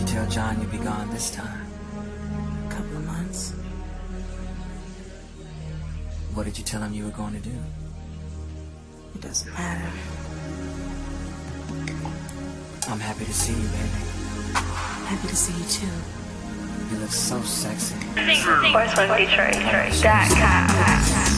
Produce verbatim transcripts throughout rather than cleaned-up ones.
you tell John you'd be gone this time? A couple of months. What did you tell him you were going to do? It doesn't matter. I'm happy to see you, baby. Happy to see you too. You look so sexy. Voice from Detroit, Detroit. Dot com.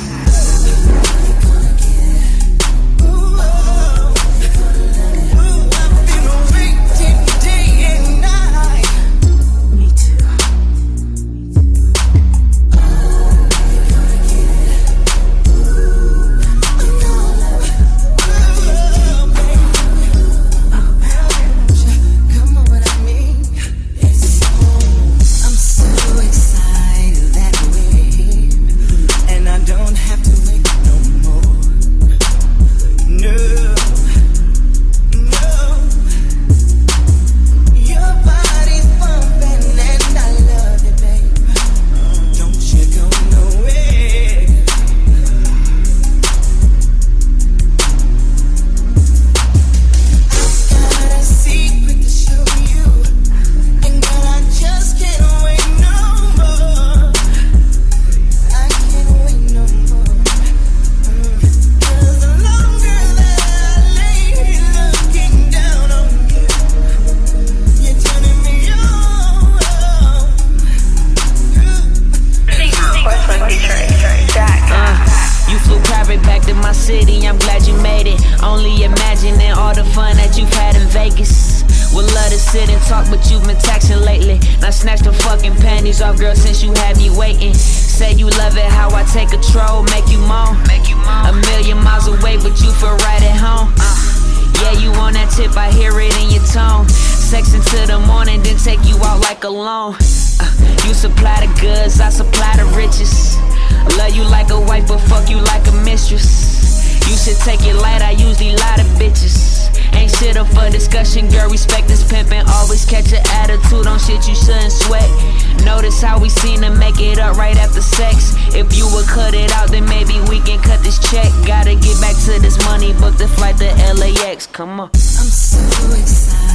City, I'm glad you made it. Only imagining all the fun that you've had in Vegas. Would love to sit and talk, but you've been texting lately. Now snatch the fucking panties off, girl, since you had me waiting. Say you love it how I take control, make you moan. Make you moan. A million miles away, but you feel right at home. Uh, yeah, you on that tip, I hear it in your tone. Sex until the morning, then take you out like a loan. Uh, you supply the goods, I supply the riches. Love you like a wife, but fuck you like a mistress. You should take it light, I usually lie to bitches. Ain't shit up for discussion, girl, respect this pimpin'. Always catch an attitude on shit you shouldn't sweat. Notice how we seem to make it up right after sex. If you would cut it out, then maybe we can cut this check. Gotta get back to this money, book the flight to L A X, come on. I'm so excited.